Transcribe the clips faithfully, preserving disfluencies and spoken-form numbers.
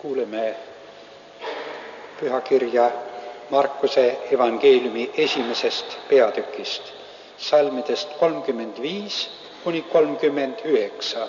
Kuuleme pühakirja Markuse evangeeliumi esimesest peatükist, salmidest kolmkümmend viis kuni kolmkümmend üheksa.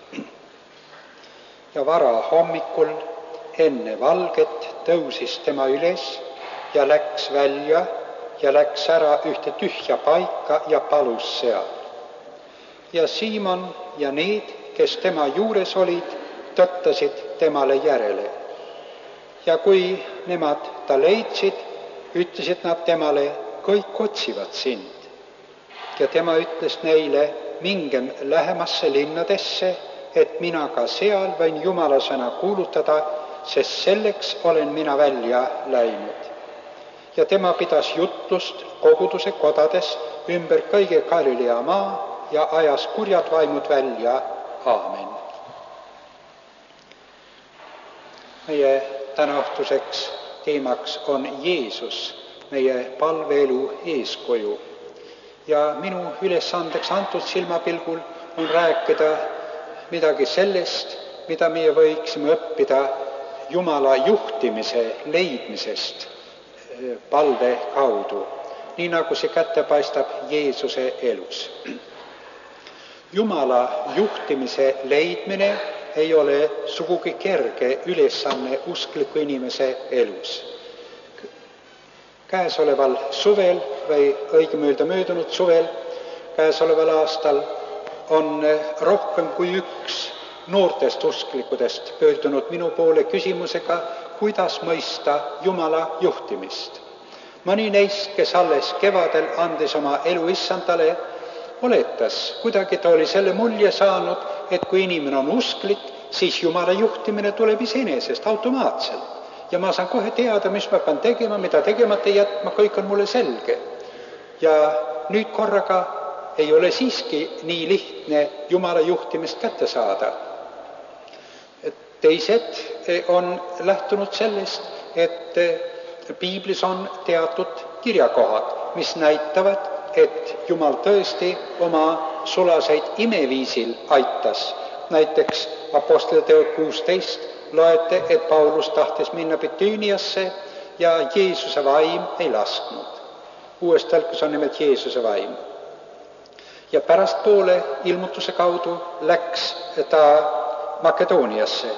Ja vara hommikul enne valget tõusis tema üles ja läks välja ja läks ära ühte tühja paika ja palus seal. Ja Siimon ja need, kes tema juures olid, tõttasid temale järele. Ja kui nemad ta leidsid, ütlesid nad temale, kõik otsivad sind. Ja tema ütles neile, mingem lähemasse linnadesse, et mina ka seal võin Jumala sõna kuulutada, sest selleks olen mina välja läinud. Ja tema pidas jutlust koguduse kodades ümber kõige Galilea maa ja ajas kurjad vaimud välja. Aamen. Meie tänaõhtuseks teemaks on Jeesus, meie palveelu eeskuju. Ja minu ülesandeks antud silmapilgul on rääkida midagi sellest, mida meie võiksime õppida Jumala juhtimise leidmisest palve kaudu, nii nagu see kätte paistab Jeesuse elus. Jumala juhtimise leidmine ei ole sugugi kerge ülesanne uskliku inimese elus. Käesoleval suvel või õigem öelda möödunud suvel, käesoleval aastal on rohkem kui üks noortest usklikudest pöördunud minu poole küsimusega, kuidas mõista Jumala juhtimist. Mõni neist, kes alles kevadel andis oma elu Issandale, oletas, kuidagi ta oli selle mulje saanud, et kui inimene on usklik, siis Jumala juhtimine tuleb iseenesest automaatselt. Ja ma saan kohe teada, mis ma pean tegema, mida tegemata jätma, kõik on mulle selge. Ja nüüd korraga ei ole siiski nii lihtne Jumala juhtimist kätte saada. Teised on lähtunud sellest, et piiblis on teatud kirjakohad, mis näitavad, et Jumal tõesti oma sulaseid imeviisil aitas. Näiteks Apostliteod kuusteist loete, et Paulus tahtis minna Bitüüniasse ja Jeesuse vaim ei lasknud. Uues tõlkes on nimelt Jeesuse vaim. Ja pärast poole ilmutuse kaudu läks ta Makedooniasse.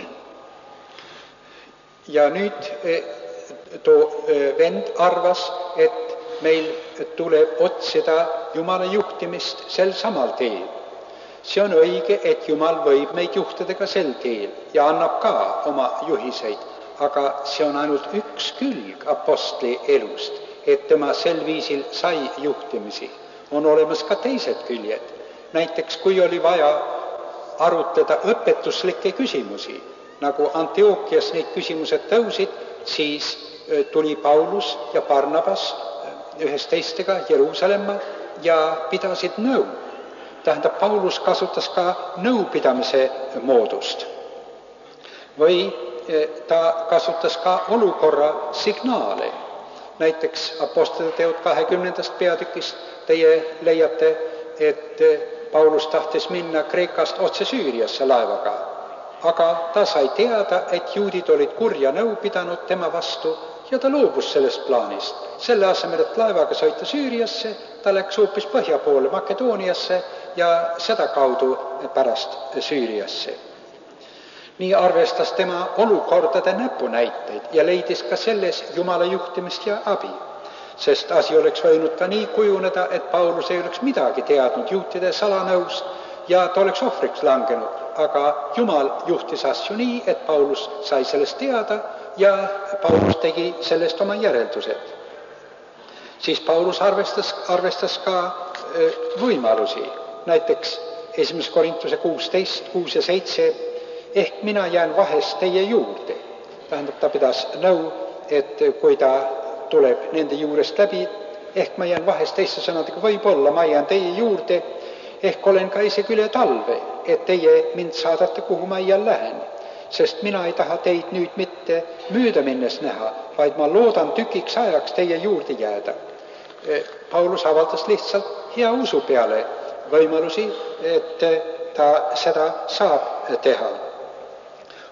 Ja nüüd too vend arvas, et meil tuleb otsida Jumala juhtimist sel samal teel. See on õige, et Jumal võib meid juhtida ka sel teel ja annab ka oma juhiseid, aga see on ainult üks külg apostli elust, et tema sel viisil sai juhtimisi. On olemas ka teised küljed. Näiteks, kui oli vaja arutleda õpetuslikke küsimusi, nagu Antiokias neid küsimused tõusid, siis tuli Paulus ja Barnabas ühes teistega Jeruusalemma ja pidasid nõu. Tähendab, Paulus kasutas ka nõupidamise moodust. Või ta kasutas ka olukorra signaale. Näiteks Apostliteod kahekümnendast peatükist teie leiate, et Paulus tahtis minna Kreekast otse Süüriasse laevaga. Aga ta sai teada, et juudid olid kurja nõu pidanud tema vastu ja ta loobus sellest plaanist. Selle asemel, et laevaga sõita Süüriasse, ta läks hoopis põhja poole Makedooniasse ja seda kaudu pärast Süüriasse. Nii arvestas tema olukordade näpunäiteid ja leidis ka selles Jumala juhtimist ja abi. Sest asi oleks võinud ka nii kujuneda, et Paulus ei oleks midagi teadnud juutide salanõust ja ta oleks ohvriks langenud. Aga Jumal juhtis asju nii, et Paulus sai sellest teada ja Paulus tegi sellest oma järeldused. Siis Paulus arvestas, arvestas ka võimalusi. Näiteks esimese Korintuse kuusteist, kuus ja seitse, ehk mina jään vahest teie juurde. Tähendab, ta pidas nõu, et kui ta tuleb nende juurest läbi, ehk ma jään vahest teiste sõnadega, võib-olla ma jään teie juurde, ehk olen ka isegi üle talve, et teie mind saadate, kuhu ma iial lähen. Sest mina ei taha teid nüüd mitte mööda minnes näha, vaid ma loodan tükiks ajaks teie juurde jääda. Paulus avaldas lihtsalt hea usu peale võimalusi, et ta seda saab teha.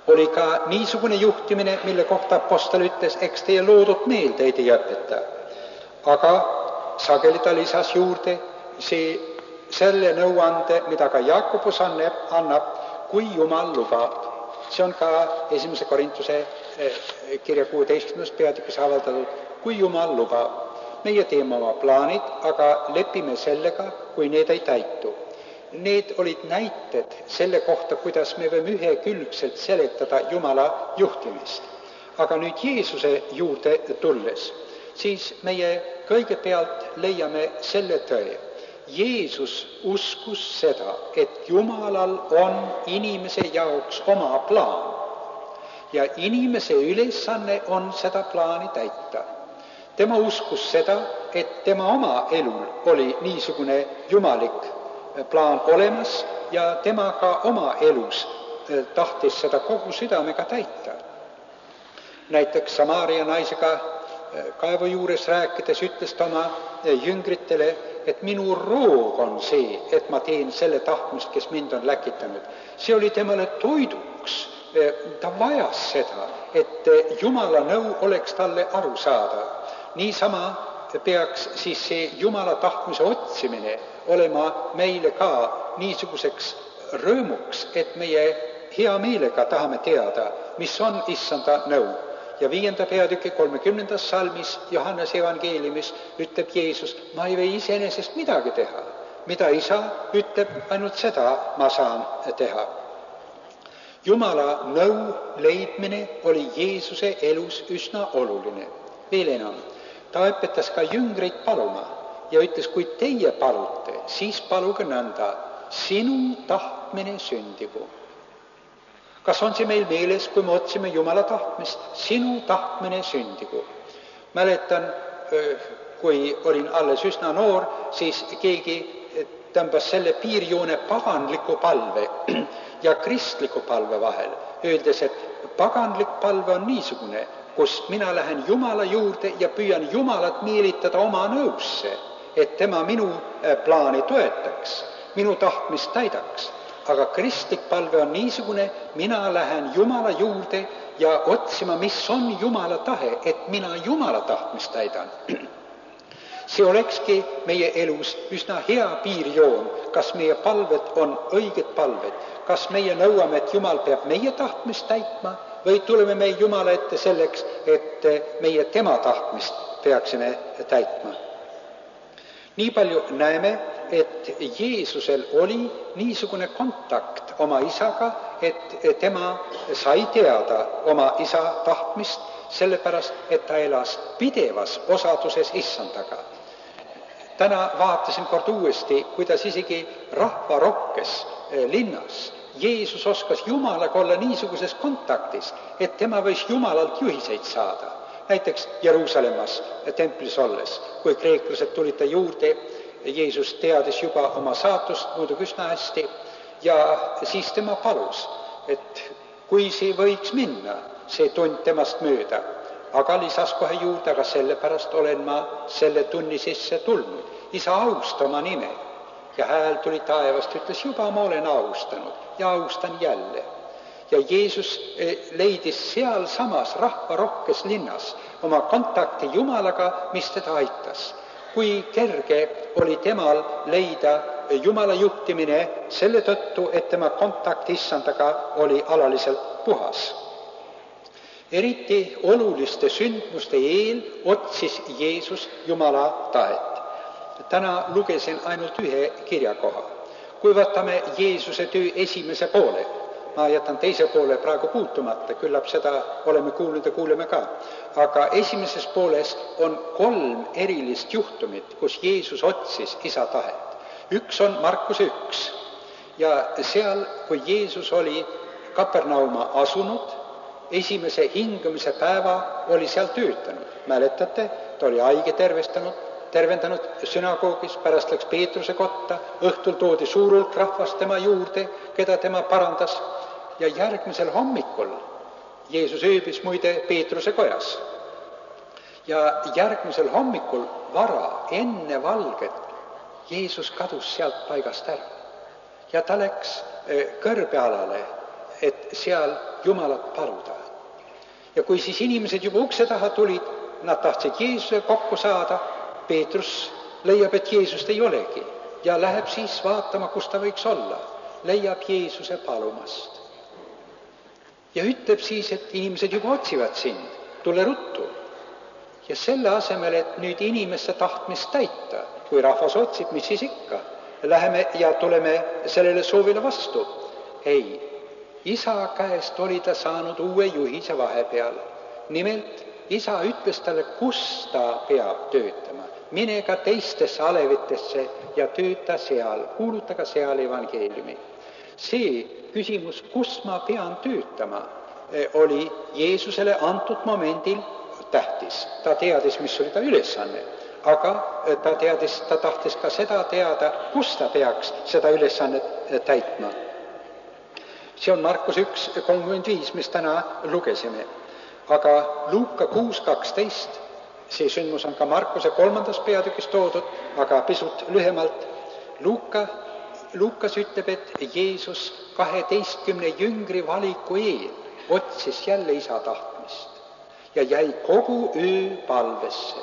oli ka niisugune juhtimine, mille kohta apostel ütles, eks teie loodud meelde ei tee õpeta. Aga sageli ta lisas juurde see, selle nõuande, mida ka Jaakobus annab, kui Jumal lubab. See on ka esimese Korintuse kirja kuueteistkümnes peatükis avaldatud, kui Jumal lubab. Meie teeme oma plaanid, aga lepime sellega, kui need ei täitu. Need olid näited selle kohta, kuidas me võime ühekülgselt seletada Jumala juhtimist. Aga nüüd Jeesuse juurde tulles, siis meie kõigepealt leiame selle tõe. Jeesus uskus seda, et Jumalal on inimese jaoks oma plaan ja inimese ülesanne on seda plaani täita. Tema uskus seda, et tema oma elul oli niisugune jumalik plaan olemas ja tema ka oma elus tahtis seda kogu südamega täita. Näiteks Samaaria naisega kaevu juures rääkides ütles ta oma jüngritele, et minu roog on see, et ma teen selle tahtmist, kes mind on läkitanud. See oli temale toiduks. Ta vajas seda, et Jumala nõu oleks talle aru saada. Niisama peaks siis see Jumala tahtmise otsimine olema meile ka niisuguseks rõõmuks, et meie hea meelega tahame teada, mis on issanda nõu. Ja viienda peatüki kolmekümnendas salmis Johannese evangeeliumis ütleb Jeesus, ma ei või iseenesest midagi teha. Mida isa ütleb, ainult seda ma saan teha. Jumala nõu leidmine oli Jeesuse elus üsna oluline. Veel enam, ta õpetas ka jüngreid paluma ja ütles, kui teie palute, siis paluge nõnda, sinu tahtmine sündigu. Kas on see meil meeles, kui me otsime Jumala tahtmist? Sinu tahtmine sündigu. Mäletan, kui olin alles üsna noor, siis keegi tõmbas selle piirjoone paganliku palve ja kristliku palve vahel, öeldes, et paganlik palve on niisugune, kus mina lähen Jumala juurde ja püüan Jumalat meelitada oma nõusse, et tema minu plaani toetaks, minu tahtmist täidaks. Aga kristlik palve on niisugune, mina lähen Jumala juurde ja otsima, mis on Jumala tahe, et mina Jumala tahtmist täidan. See olekski meie elus üsna hea piirjoon, kas meie palved on õiged palved, kas meie nõuame, et Jumal peab meie tahtmist täitma või tuleme me Jumala ette selleks, et meie tema tahtmist peaksime täitma. Nii palju näeme, et Jeesusel oli niisugune kontakt oma isaga, et tema sai teada oma isa tahtmist, sellepärast, et ta elas pidevas osaduses issandaga. Täna vaatasin kord uuesti, kuidas isegi rahvarokkes linnas Jeesus oskas Jumalaga olla niisuguses kontaktis, et tema võis Jumalalt juhiseid saada. Näiteks Jeruusalemmas templis olles, kui kreeklased tulid ta juurde, Jeesus teadis juba oma saatust muidugi üsna hästi ja siis tema palus, et kui see võiks minna, see tund temast mööda, aga lisas kohe juurde, aga sellepärast olen ma selle tunni sisse tulnud. Isa, austa oma nime. Ja hääl tuli taevast, ütles, juba ma olen austanud ja austan jälle. Ja Jeesus leidis seal samas rahvarokkes linnas oma kontakti Jumalaga, mis teda aitas. Kui kerge oli temal leida Jumala juhtimine selle tõttu, et tema kontakt issandaga oli alaliselt puhas. Eriti oluliste sündmuste eel otsis Jeesus Jumala tahet. Täna lugesin ainult ühe kirjakoha. Kui võtame Jeesuse töö esimese poole, ma jätan teise poole praegu puutumata, küllap seda oleme kuulnud ja kuuleme ka. Aga esimeses pooles on kolm erilist juhtumit, kus Jeesus otsis isa tahet. Üks on Markuse üks. Ja seal, kui Jeesus oli Kapernauma asunud, esimese hingamise päeva oli seal töötanud. Mäletate, ta oli haige tervestanud, tervendanud sünagoogis, pärast läks Peetruse kotta, õhtul toodi suur hulk rahvast tema juurde, keda tema parandas. Ja järgmisel hommikul Jeesus ööbis muide Peetruse kojas. Ja järgmisel hommikul vara enne valget Jeesus kadus sealt paigast ära. Ja ta läks kõrbealale, et seal Jumalat paluda. Ja kui siis inimesed juba ukse taha tulid, nad tahtsid Jeesuse kokku saada, Peetrus leiab, et Jeesust ei olegi ja läheb siis vaatama, kus ta võiks olla. Leiab Jeesuse palumast. Ja ütleb siis, et inimesed juba otsivad sind, tule ruttu. Ja selle asemel, et nüüd inimeste tahtmist täita, kui rahvas otsib, mis siis ikka, läheme ja tuleme sellele soovile vastu. Ei, isa käest oli ta saanud uue juhise vahepeal. Nimelt, isa ütles talle, kus ta peab töötama. Mine ka teistesse alevitesse ja tööta seal, kuuluta ka seal evangeeliumi. See küsimus, kus ma pean töötama, oli Jeesusele antud momendil tähtis. Ta teadis, mis oli ta ülesanne, aga ta teadis, ta tahtis ka seda teada, kus ta peaks seda ülesannet täitma. See on Markus üks kolmkümmend viis, mis täna lugesime. Aga Luuka kuus kaksteist, see sündmus on ka Markuse kolmandas peatükis toodud, aga pisut lühemalt. Luuka, Luukas ütleb, et Jeesus kaheteistkümne jüngri valiku eel otsis jälle isa tahtmist ja jäi kogu öö palvesse.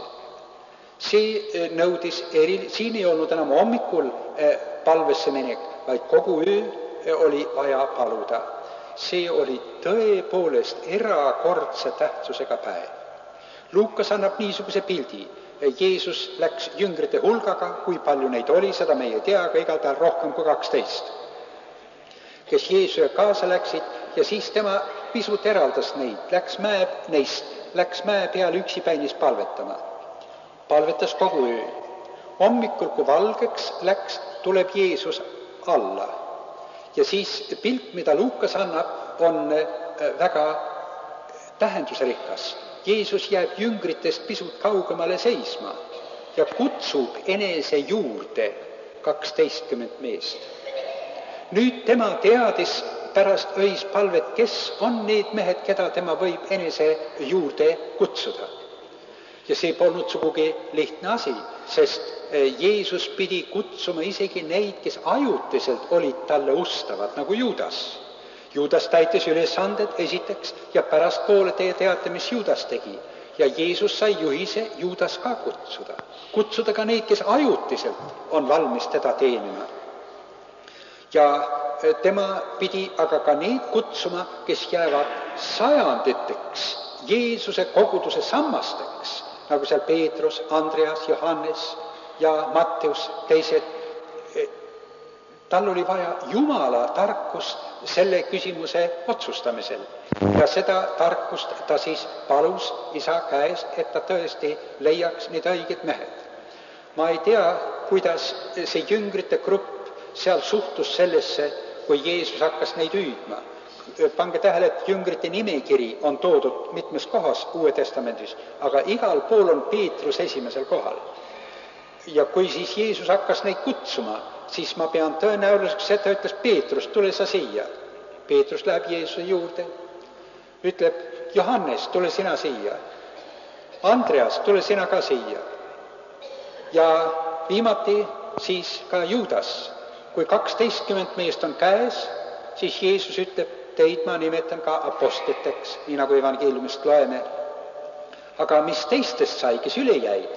See nõudis eri, siin ei olnud enam hommikul palvesse minek, vaid kogu öö oli vaja paluda. See oli tõepoolest erakordse tähtsusega päev. Luukas annab niisuguse pildi. Jeesus läks jüngrite hulgaga, kui palju neid oli, seda me ei tea, aga igatahes rohkem kui kaksteist, kes Jeesuse kaasa läksid, ja siis tema pisut eraldas neid, läks mäe, neist, läks mäe peal üksipäinis palvetama. Palvetas kogu öö. Hommikul, kui valgeks läks, tuleb Jeesus alla. Ja siis pilt, mida Luukas annab, on väga tähendusrikas. Jeesus jääb jüngritest pisut kaugemale seisma ja kutsub enese juurde kaksteistkümmend meest. Nüüd tema teadis pärast öispalvet, kes on need mehed, keda tema võib enese juurde kutsuda. Ja see polnud sugugi lihtne asi, sest Jeesus pidi kutsuma isegi neid, kes ajutiselt olid talle ustavad, nagu Juudas. Juudas täitis ülesanded esiteks ja pärast poole te teate, mis Juudas tegi. Ja Jeesus sai juhise Juudas ka kutsuda. Kutsuda ka neid, kes ajutiselt on valmis teda teenima. Ja tema pidi aga ka neid kutsuma, kes jäävad sajanditeks Jeesuse koguduse sammasteks, nagu seal Peetrus, Andreas, Johannes ja Matteus, teised. Tal oli vaja Jumala tarkust selle küsimuse otsustamisel. Ja seda tarkust ta siis palus isa käest, et ta tõesti leiaks need õiged mehed. Ma ei tea, kuidas see jüngrite grupp seal suhtus sellesse, kui Jeesus hakkas neid hüüdma. Pange tähele, et jüngrite nimekiri on toodud mitmes kohas Uue Testamendis, aga igal pool on Peetrus esimesel kohal. Ja kui siis Jeesus hakkas neid kutsuma, siis ma pean tõenäoliseks, et ta ütles, Peetrus, tule sa siia. Peetrus läheb Jeesuse juurde, ütleb, Johannes, tule sina siia. Andreas, tule sina ka siia. Ja viimati siis ka Juudas. Kui kaksteistkümmend meest on käes, siis Jeesus ütleb, teid ma nimetan ka apostliteks, nii nagu evangeeliumist loeme. Aga mis teistest sai, kes üle jäid?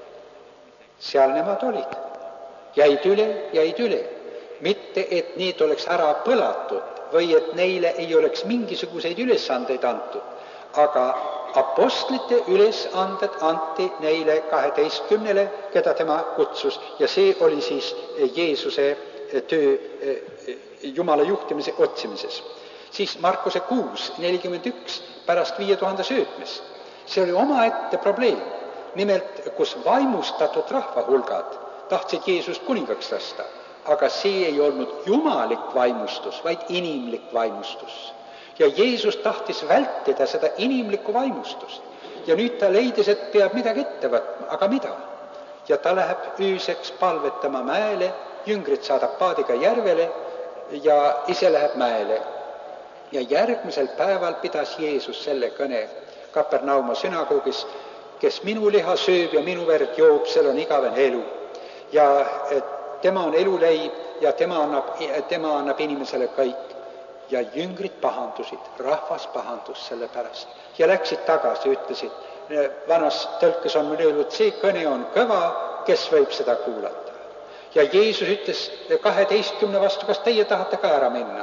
Seal nemad olid. Jäid üle, jäid üle. Mitte, et need oleks ära põlatud või et neile ei oleks mingisuguseid ülesandeid antud, aga apostlite ülesanded anti neile kaheteistkümnele, keda tema kutsus, ja see oli siis Jeesuse töö Jumala juhtimise otsimises. Siis Markuse kuus nelikümmend üks pärast viie tuhande söötmist. See oli omaette probleem. Nimelt, kus vaimustatud rahvahulgad tahtsid Jeesust kuningaks lasta, aga see ei olnud jumalik vaimustus, vaid inimlik vaimustus. Ja Jeesus tahtis vältida seda inimlikku vaimustust. Ja nüüd ta leidis, et peab midagi ette võtma, aga mida? Ja ta läheb ööseks palvetama mäele, jüngrid saadab paadiga järvele ja ise läheb mäele. Ja järgmisel päeval pidas Jeesus selle kõne Kapernauma sünagoogis, kes minu liha sööb ja minu verd joob, sel on igavene elu. Ja tema on eluleib ja tema annab, tema annab inimesele kõik. ja jüngrid pahandusid, rahvas pahandus selle pärast ja läksid tagasi, ütlesid, vanas tõlkes on meil öeldud, see kõne on kõva, kes võib seda kuulata. Ja Jeesus ütles kaheteistkümne vastu, kas teie tahate ka ära minna?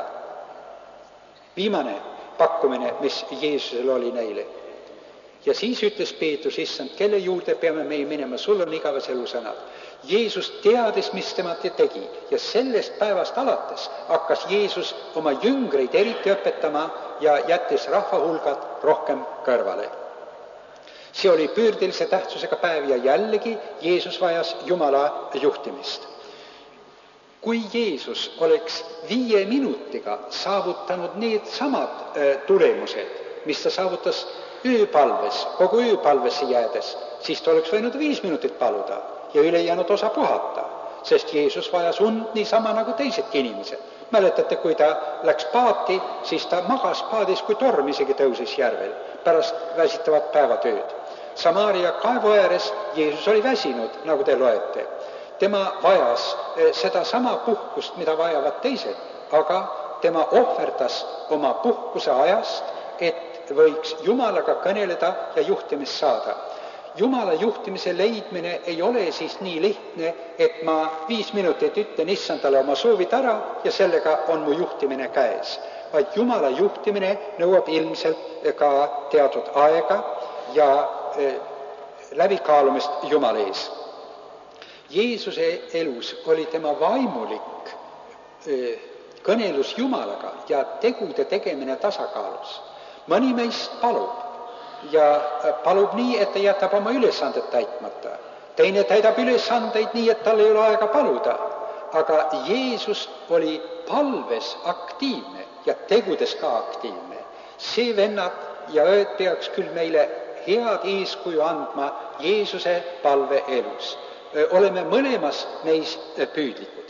Viimane pakkumine, mis Jeesusel oli neile. Ja siis ütles Peetrus, issand, kelle juurde peame meie minema, sul on igavas elusõnad. Jeesus teadis, mis tema tegi ja sellest päevast alates hakkas Jeesus oma jüngreid eriti õpetama ja jättis rahvahulgad rohkem kõrvale. See oli pöördelise tähtsusega päev ja jällegi Jeesus vajas Jumala juhtimist. Kui Jeesus oleks viie minutiga saavutanud need samad tulemused, mis ta saavutas ööpalves, kogu ööpalvesse jäädes, siis ta oleks võinud viis minutit paluda ja ülejäänud osa puhata, sest Jeesus vajas und niisama nagu teisedki inimesed. Mäletate, kui ta läks paati, siis ta magas paadis, kui torm isegi tõusis järvel pärast väsitavat päevatööd. Samaaria kaevu ääres Jeesus oli väsinud, nagu te loete. Tema vajas seda sama puhkust, mida vajavad teised, aga tema ohverdas oma puhkuse ajast, et võiks Jumalaga kõneleda ja juhtimist saada. Jumala juhtimise leidmine ei ole siis nii lihtne, et ma viis minutit ütlen issandale oma soovid ära ja sellega on mu juhtimine käes. Vaid Jumala juhtimine nõuab ilmselt ka teatud aega ja läbikaalumist Jumala ees. Jeesuse elus oli tema vaimulik kõnelus Jumalaga ja tegude tegemine tasakaalus. Mõni meist palub ja palub nii, et ta jätab oma ülesanded täitmata. Teine täidab ülesandeid nii, et tal ei ole aega paluda. Aga Jeesus oli palves aktiivne ja tegudes ka aktiivne. See vennad ja ööd peaks küll meile head eeskuju andma Jeesuse palve elus. Oleme mõlemas neis püüdlikud.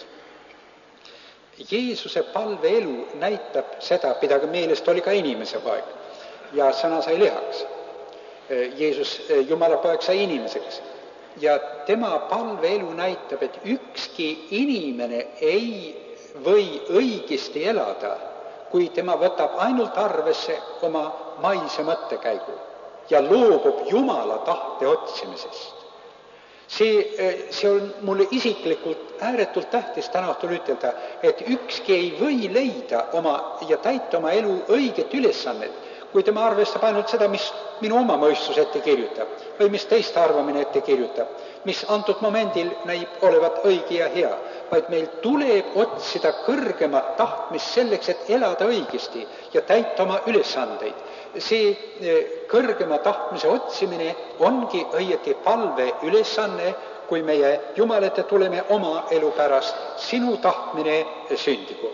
Jeesuse palve elu näitab seda, pidage meelest, oli ka inimese poeg ja sõna sai lihaks. Jeesus, Jumala poeg, sai inimeseks ja tema palve elu näitab, et ükski inimene ei või õigesti elada, kui tema võtab ainult arvesse oma maise mõttekäigu ja loobub Jumala tahte otsimisest. See, see on mulle isiklikult ääretult tähtis täna õhtul ütelda, et ükski ei või leida oma ja täita oma elu õiget ülesannet, kui tema arvestab ainult seda, mis minu oma mõistus ette kirjutab või mis teiste arvamine ette kirjutab, mis antud momendil näib olevat õige ja hea, vaid meil tuleb otsida kõrgemat tahtmist selleks, et elada õigesti ja täita oma ülesandeid. See kõrgema tahtmise otsimine ongi õieti palve ülesanne, kui meie Jumalate tuleme oma elu pärast, sinu tahtmine sündigu.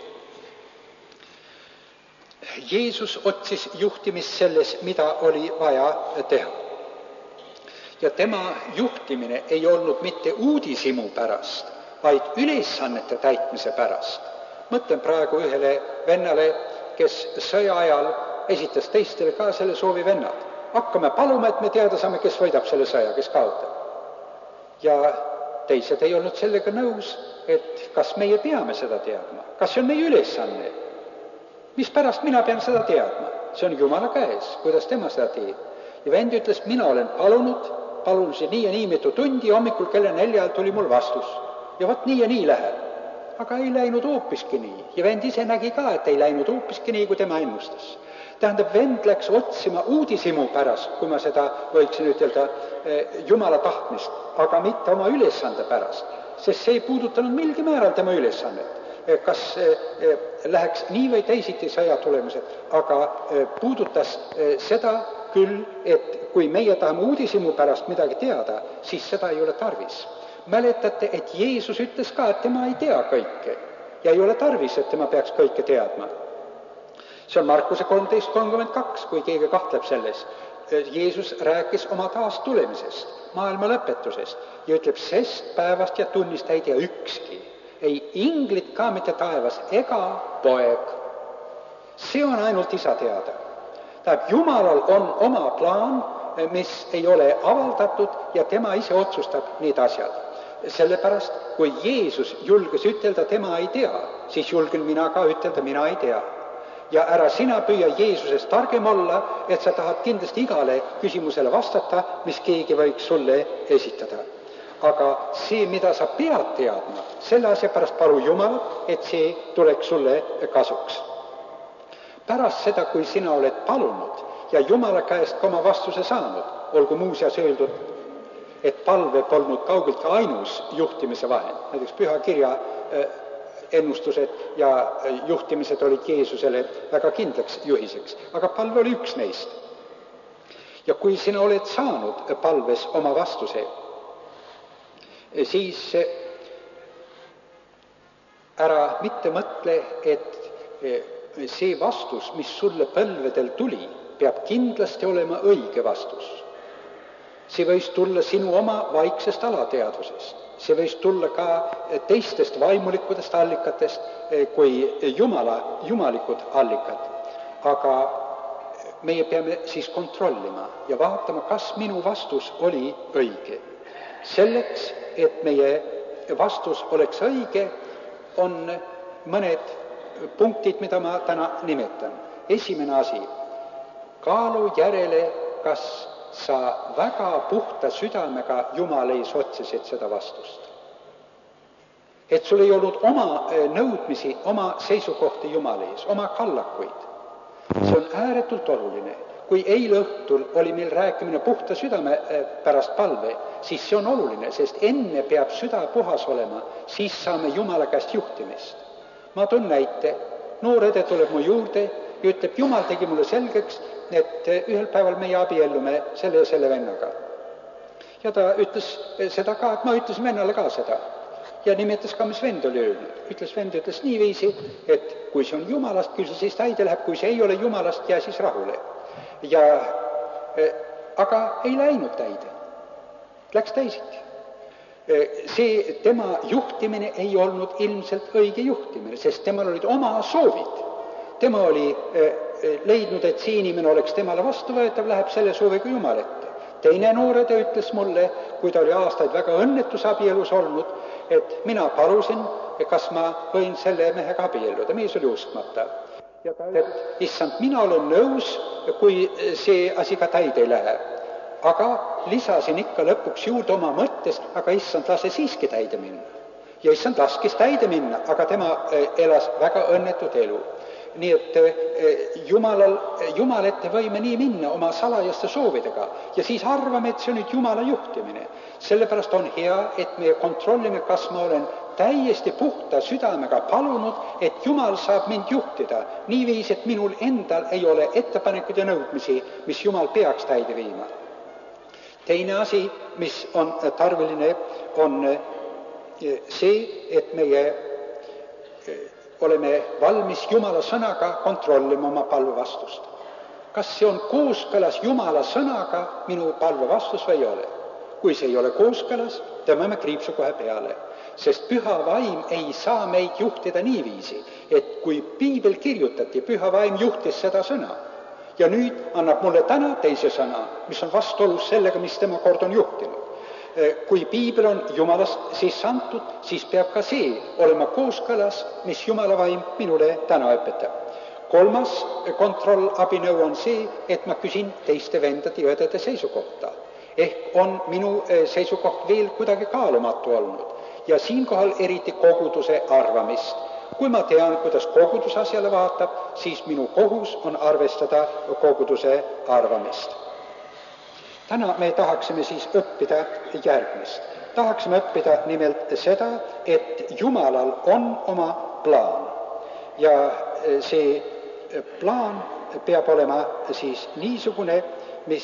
Jeesus otsis juhtimist selles, mida oli vaja teha. Ja tema juhtimine ei olnud mitte uudishimu pärast, vaid ülesannete täitmise pärast. Mõtlen praegu ühele vennale, kes sõja ajal esitas teistele ka selle soovi vennad. Hakkame paluma, et me teada saame, kes võidab selle sõja, kes kaotab. Ja teised ei olnud sellega nõus, et kas meie peame seda teadma, kas see on meie ülesanne. Mis pärast mina pean seda teadma? See on Jumala käes, kuidas tema seda teeb. Ja vend ütles, mina olen palunud, palun see nii ja nii mitu tundi, hommikul kella neljal tuli mul vastus. Ja vot nii ja nii läheb. Aga ei läinud hoopiski nii. Ja vend ise nägi ka, et ei läinud hoopiski nii, kui tema ennustas. Tähendab, vend läks otsima uudishimu pärast, kui ma seda võiksin ütelda, Jumala tahtmist, aga mitte oma ülesande pärast, sest see ei puudutanud milgi määral tema ülesannet. Kas läheks nii või teisiti sõja tulemused, aga puudutas seda küll, et kui meie tahame uudishimu pärast midagi teada, siis seda ei ole tarvis. Mäletate, et Jeesus ütles ka, et tema ei tea kõike ja ei ole tarvis, et tema peaks kõike teadma. See on Markuse kolmteist kolmkümmend kaks, kui keegi kahtleb selles. Jeesus rääkis oma taas tulemisest, maailma lõpetusest ja ütleb, sest päevast ja tunnist ei tea ükski. Ei inglit ka mitte taevas ega poeg. See on ainult isa teada. Tähendab, Jumalal on oma plaan, mis ei ole avaldatud ja tema ise otsustab need asjad. Sellepärast, kui Jeesus julges ütelda, tema ei tea, siis julgen mina ka ütelda, mina ei tea. ja ära sina püüa Jeesusest targem olla, et sa tahad kindlasti igale küsimusele vastata, mis keegi võiks sulle esitada. Aga see, mida sa pead teadma, selle asja pärast palu Jumal, et see tuleks sulle kasuks. Pärast seda, kui sina oled palunud ja Jumala käest ka oma vastuse saanud, olgu muuseas öeldud, et palve polnud kaugelt ka ainus juhtimise vahend. Näiteks püha kirja ennustused ja juhtimised olid Jeesusele väga kindlaks juhiseks, aga palve oli üks neist. Ja kui sina oled saanud palves oma vastuse, siis ära mitte mõtle, et see vastus, mis sulle põlvedel tuli, peab kindlasti olema õige vastus. See võis tulla sinu oma vaiksest alateadvusest. See võis tulla ka teistest vaimulikudest allikatest kui Jumala, jumalikud allikad. Aga meie peame siis kontrollima ja vaatama, kas minu vastus oli õige. Selleks, et meie vastus oleks õige, on mõned punktid, mida ma täna nimetan. Esimene asi, kaalu järele, kas sa väga puhta südamega Jumala ees otsisid seda vastust. Et sul ei olnud oma nõudmisi, oma seisukohti Jumala ees, oma kallakuid. See on ääretult oluline. Kui eile õhtul oli meil rääkimine puhta südame pärast palve, siis see on oluline, sest enne peab süda puhas olema, siis saame Jumala käest juhtimist. Ma toon näite, noor õde tuleb mu juurde ja ütleb, Jumal tegi mulle selgeks, et ühel päeval meie abiellume selle ja selle vennaga. Ja ta ütles seda ka, et ma ütlesin vennale ka seda. Ja nimetas ka, mis vend oli öelnud. Ütles vend, ütles niiviisi, et kui see on Jumalast, küll siis täide läheb, kui see ei ole Jumalast, jää siis rahule. Ja, aga ei läinud täide. Läks täisiti. See tema juhtimine ei olnud ilmselt õige juhtimine, sest temal olid oma soovid. Tema oli leidnud, et see inimene oleks temale vastuvõetav, läheb selle sooviga Jumal ette. Teine noorede ütles mulle, kui ta oli aastaid väga õnnetus abielus olnud, et mina palusin, kas ma võin selle mehega abielluda. Mees oli uskmata. Ja ta ütles, et issand, mina olen nõus, kui see asi ka täide ei lähe. Aga lisasin ikka lõpuks juurde oma mõttes, aga issand, lase siiski täide minna. Ja issand laskis täide minna, aga tema elas väga õnnetut elu. Nii et Jumalal, Jumal ette võime nii minna oma salajaste soovidega ja siis arvame, et see on nüüd Jumala juhtimine. Sellepärast on hea, et me kontrollime, kas ma olen täiesti puhta südamega palunud, et Jumal saab mind juhtida. Niiviis, et minul endal ei ole ettepanekud ja nõudmisi, mis Jumal peaks täide viima. Teine asi, mis on tarviline, on see, et meie oleme valmis Jumala sõnaga kontrollima oma palve vastust. Kas see on kooskõlas Jumala sõnaga minu palve vastus või ei ole? Kui see ei ole kooskõlas, tõmbame kriipsu kohe peale. Sest püha vaim ei saa meid juhtida niiviisi, et kui piibel kirjutati, püha vaim juhtis seda sõna. Ja nüüd annab mulle täna teise sõna, mis on vastuolus sellega, mis tema kord on juhtinud. Kui piibel on Jumalast sisse antud, siis peab ka see olema kooskõlas, mis Jumala vaim minule täna õpetab. Kolmas kontrollabinõu on see, et ma küsin teiste vendade ja õdede seisukohta. Ehk on minu seisukoht veel kuidagi kaalumatu olnud ja siinkohal eriti koguduse arvamist. Kui ma tean, kuidas kogudus asjale vaatab, siis minu kohus on arvestada koguduse arvamist. Täna me tahaksime siis õppida järgmist. Tahaksime õppida nimelt seda, et Jumalal on oma plaan. Ja see plaan peab olema siis niisugune, mis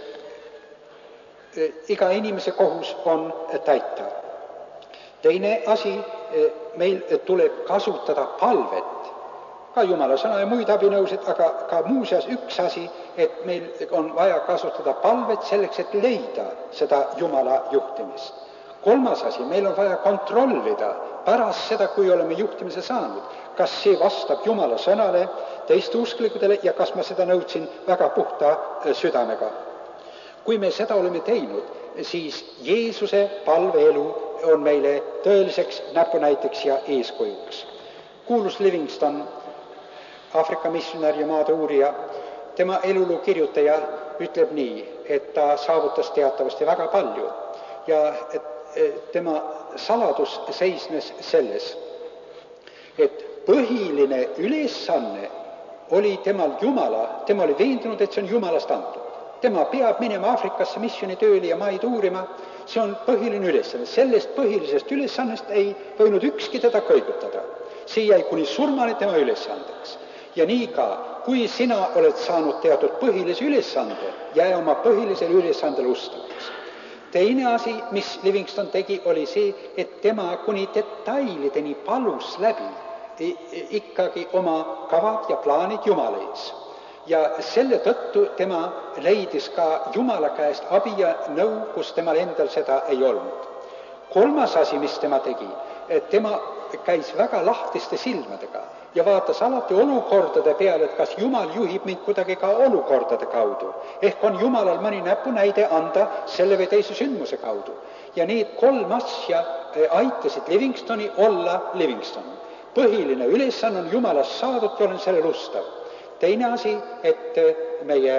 iga inimese kohus on täita. Teine asi, meil tuleb kasutada palvet. Ka Jumala sõna ja muid abinõusid, aga ka muuseas üks asi, et meil on vaja kasutada palvet selleks, et leida seda Jumala juhtimist. Kolmas asi, meil on vaja kontrollida pärast seda, kui oleme juhtimise saanud, kas see vastab Jumala sõnale, teiste usklikudele ja kas ma seda nõudsin väga puhta südamega. Kui me seda oleme teinud, siis Jeesuse palveelu on meile tõeliseks näpunäiteks ja eeskujuks. Kuulus Livingston Aafrika missionär ja maade uurija, tema eluloo kirjutaja ütleb nii, et ta saavutas teatavasti väga palju ja et tema saladus seisnes selles, et põhiline ülesanne oli temal Jumala, tema oli veendunud, et see on Jumalast antud. Tema peab minema Aafrikasse missioonitööle ja maid uurima, see on põhiline ülesanne. Sellest põhilisest ülesannest ei võinud ükski teda kõigutada. See jäi kuni surmani tema ülesandeks. Ja nii ka, kui sina oled saanud teatud põhilise ülesande, jää oma põhilisele ülesandele ustavaks. Teine asi, mis Livingston tegi, oli see, et tema kuni detailideni palus läbi ikkagi oma kavad ja plaanid Jumala ees. Ja selle tõttu tema leidis ka Jumala käest abi ja nõu, kus temal endal seda ei olnud. Kolmas asi, mis tema tegi, et tema käis väga lahtiste silmadega ja vaatas alati olukordade peale, et kas Jumal juhib mind kuidagi ka olukordade kaudu. Ehk on Jumalal mõni näpunäide anda selle või teise sündmuse kaudu. Ja need kolm asja aitasid Livingstoni olla Livingston. Põhiline ülesanne on Jumalast saadud ja olen selle lustav. Teine asi, et meie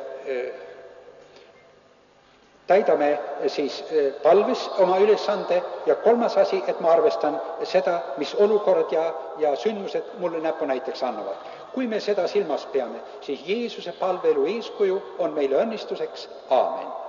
täidame siis palves oma ülesande ja kolmas asi, et ma arvestan seda, mis olukorrad ja, ja sündmused mulle näpu näiteks annavad. Kui me seda silmas peame, siis Jeesuse palveelu eeskuju on meile õnnistuseks. Aamen.